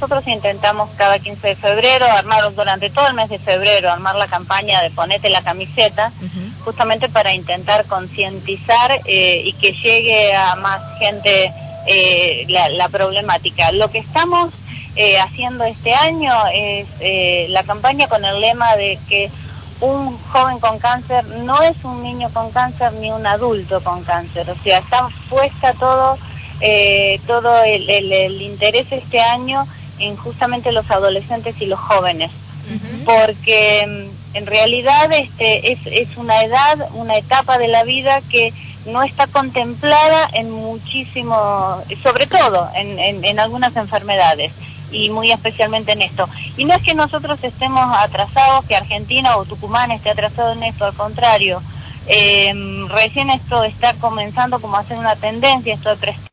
nosotros intentamos cada 15 de febrero armar, durante todo el mes de febrero, armar la campaña de Ponete la Camiseta, justamente para intentar concientizar y que llegue a más gente la problemática. Lo que estamos haciendo este año es la campaña con el lema de que un joven con cáncer no es un niño con cáncer ni un adulto con cáncer, o sea, está puesta todo el interés este año en justamente los adolescentes y los jóvenes, porque en realidad es una edad, una etapa de la vida que no está contemplada en muchísimo, sobre todo en algunas enfermedades, y muy especialmente en esto. Y no es que nosotros estemos atrasados, que Argentina o Tucumán esté atrasado en esto, al contrario, recién esto está comenzando como a ser una tendencia, esto de